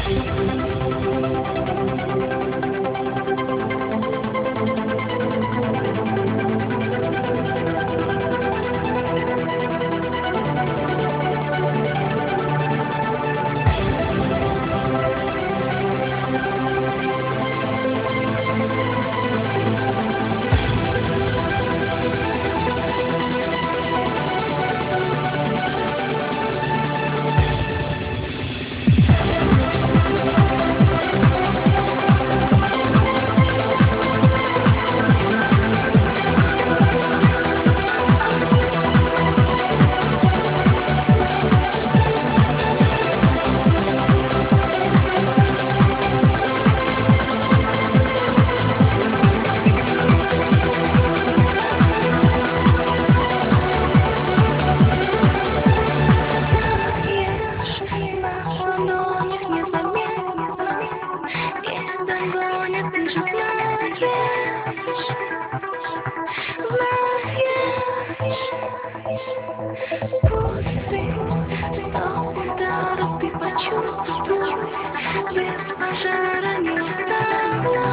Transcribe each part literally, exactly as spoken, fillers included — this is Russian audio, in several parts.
Пусть ты сто ударов ты почувствуй, без пожара не устала,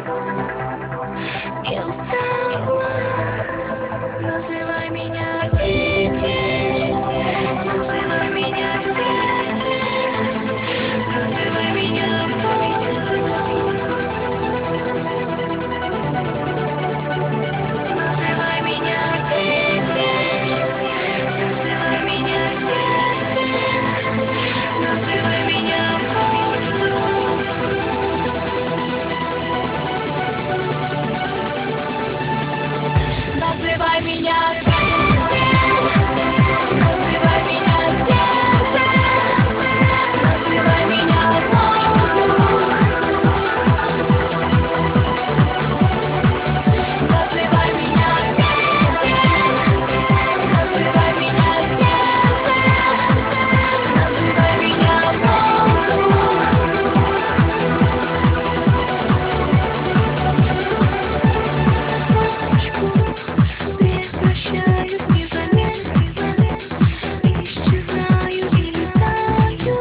не устала. Называй меня здесь, называй меня здесь, называй меня воздух. Называй меня здесь, называй меня здесь, называй меня воздух. Называй меня здесь, называй меня здесь, называй меня воздух. Называй меня здесь, называй меня здесь, называй меня воздух. Прекращаюсь незаметно, исчезаю и летаю,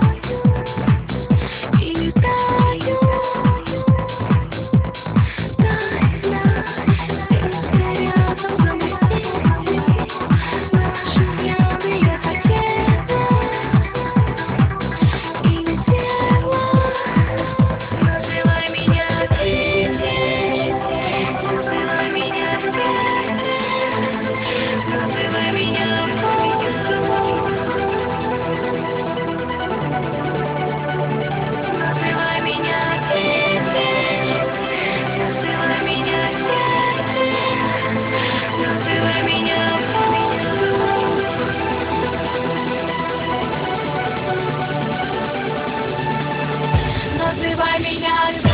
и летаю. Тайна, где-то рядом замаячили наши взгляды. Я хотела и летела. Называй меня здесь, называй меня здесь, называй меня воздух. Называй меня здесь, называй меня здесь, называй меня воздух. Называй меня здесь.